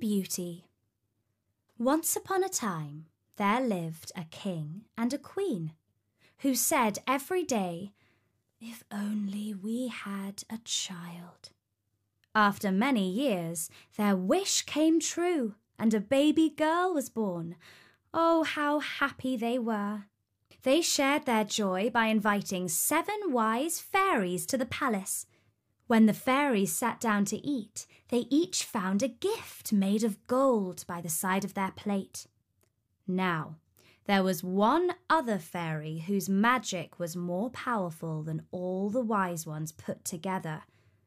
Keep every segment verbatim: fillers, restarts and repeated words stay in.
Beauty. Once upon a time, there lived a king and a queen who said every day, "If only we had a child." After many years, their wish came true and a baby girl was born. Oh, how happy they were! They shared their joy by inviting seven wise fairies to the palace. When the fairies sat down to eat, they each found a gift made of gold by the side of their plate. Now, there was one other fairy whose magic was more powerful than all the wise ones put together.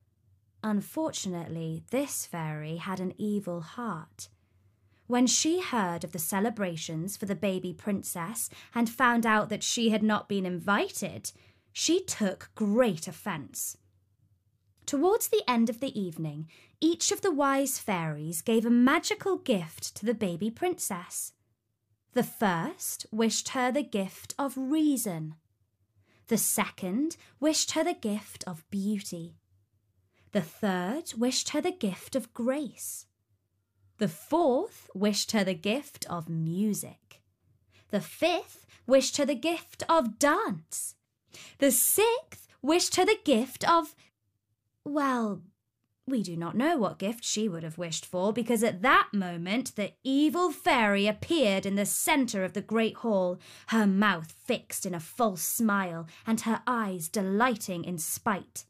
Unfortunately, this fairy had an evil heart. When she heard of the celebrations for the baby princess and found out that she had not been invited, she took great offence. Towards the end of the evening, each of the wise fairies gave a magical gift to the baby princess. The first wished her the gift of reason. The second wished her the gift of beauty. The third wished her the gift of grace. The fourth wished her the gift of music. The fifth wished her the gift of dance. The sixth wished her the gift of... Well, we do not know what gift she would have wished for, because at that moment the evil fairy appeared in the centre of the great hall, her mouth fixed in a false smile and her eyes delighting in spite.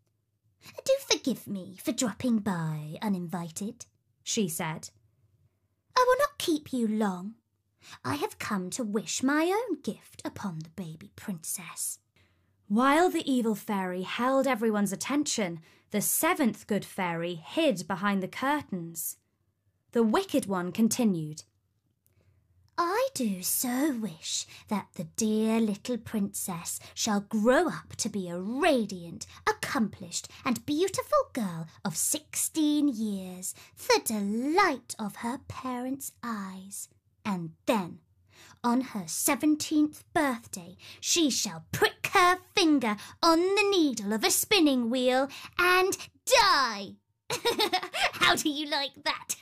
"Do forgive me for dropping by uninvited," she said. "I will not keep you long. I have come to wish my own gift upon the baby princess." While the evil fairy held everyone's attention, the seventh good fairy hid behind the curtains. The wicked one continued, "I do so wish that the dear little princess shall grow up to be a radiant, accomplished and beautiful girl of sixteen years, the delight of her parents' eyes. And then, on her seventeenth birthday, she shall prick her finger on the needle of a spinning wheel and die." How do you like that?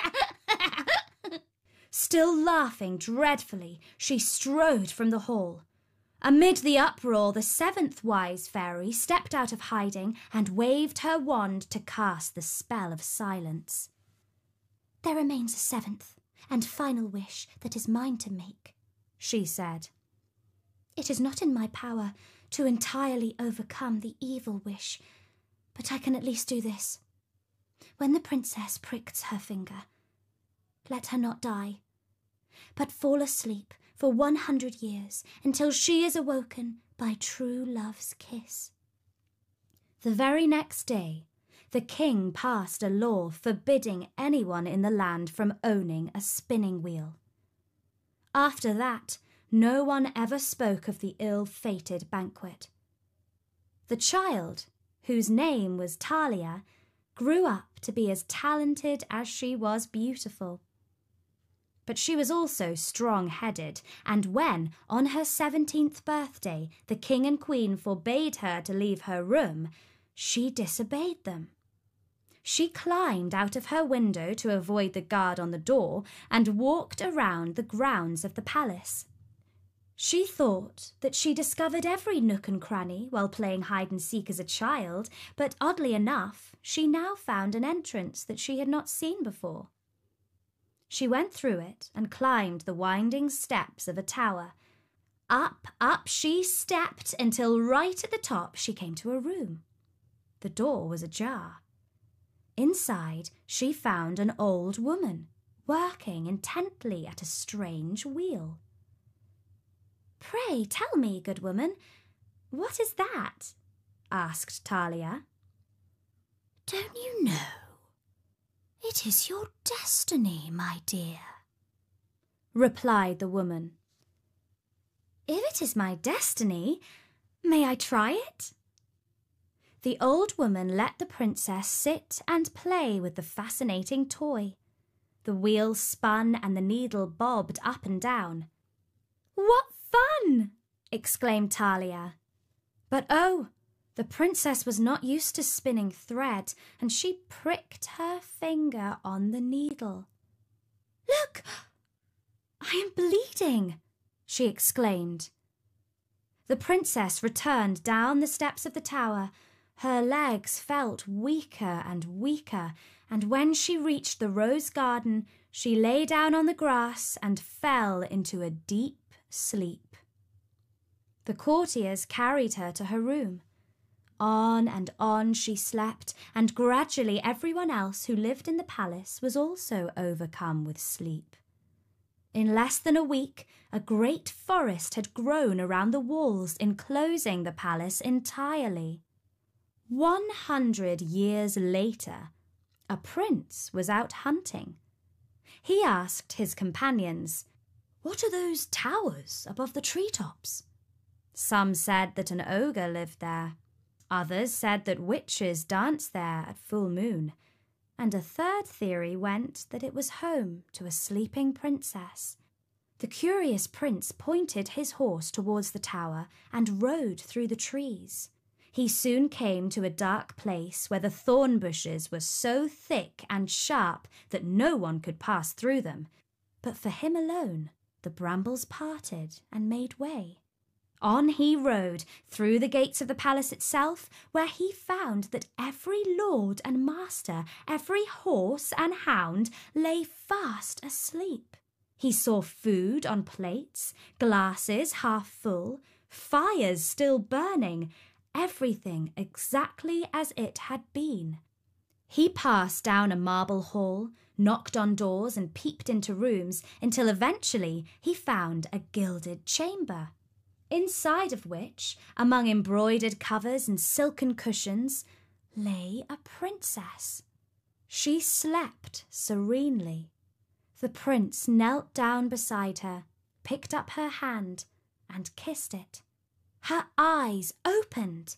Still laughing dreadfully, she strode from the hall. Amid the uproar, the seventh wise fairy stepped out of hiding and waved her wand to cast the spell of silence. "There remains a seventh and final wish that is mine to make," she said. "It is not in my power to entirely overcome the evil wish, but I can at least do this. When the princess pricks her finger, let her not die, but fall asleep for one hundred years until she is awoken by true love's kiss." The very next day, the king passed a law forbidding anyone in the land from owning a spinning wheel. After that, no one ever spoke of the ill-fated banquet. The child, whose name was Talia, grew up to be as talented as she was beautiful. But she was also strong-headed, and when, on her seventeenth birthday, the king and queen forbade her to leave her room, she disobeyed them. She climbed out of her window to avoid the guard on the door and walked around the grounds of the palace. She thought that she discovered every nook and cranny while playing hide-and-seek as a child, but oddly enough, she now found an entrance that she had not seen before. She went through it and climbed the winding steps of a tower. Up, up she stepped until right at the top she came to a room. The door was ajar. Inside, she found an old woman working intently at a strange wheel. "Pray tell me, good woman, what is that?" asked Talia. "Don't you know? It is your destiny, my dear," replied the woman. "If it is my destiny, may I try it?" The old woman let the princess sit and play with the fascinating toy. The wheel spun and the needle bobbed up and down. "What fun!" exclaimed Talia. But oh, The princess was not used to spinning thread, and she pricked her finger on the needle. "Look! I am bleeding!" she exclaimed. The princess returned down the steps of the tower. Her legs felt weaker and weaker, and when she reached the rose garden, she lay down on the grass and fell into a deep sleep. The courtiers carried her to her room. On and on she slept, and gradually everyone else who lived in the palace was also overcome with sleep. In less than a week, a great forest had grown around the walls, enclosing the palace entirely. One hundred years later, a prince was out hunting. He asked his companions, "What are those towers above the treetops?" Some said that an ogre lived there. Others said that witches danced there at full moon. And a third theory went that it was home to a sleeping princess. The curious prince pointed his horse towards the tower and rode through the trees. He soon came to a dark place where the thorn bushes were so thick and sharp that no one could pass through them. But for him alone, the brambles parted and made way. On he rode through the gates of the palace itself, where he found that every lord and master, every horse and hound lay fast asleep. He saw food on plates, glasses half full, fires still burning, everything exactly as it had been. He passed down a marble hall, knocked on doors and peeped into rooms until eventually he found a gilded chamber, inside of which, among embroidered covers and silken cushions, lay a princess. She slept serenely. The prince knelt down beside her, picked up her hand, and kissed it. Her eyes opened.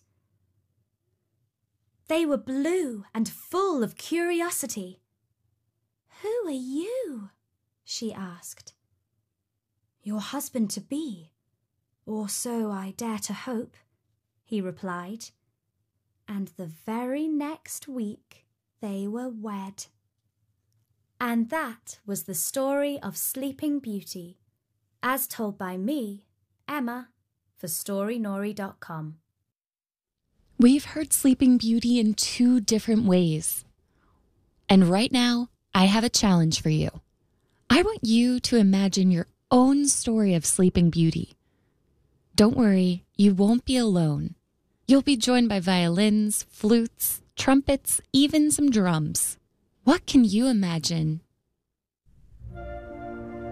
They were blue and full of curiosity. "Who are you?" she asked. "Your husband-to-be, or so I dare to hope," he replied. And the very next week they were wed. And that was the story of Sleeping Beauty, as told by me, Emma, for Story Nori dot com. We've heard Sleeping Beauty in two different ways. And right now, I have a challenge for you. I want you to imagine your own story of Sleeping Beauty. Don't worry, you won't be alone. You'll be joined by violins, flutes, trumpets, even some drums. What can you imagine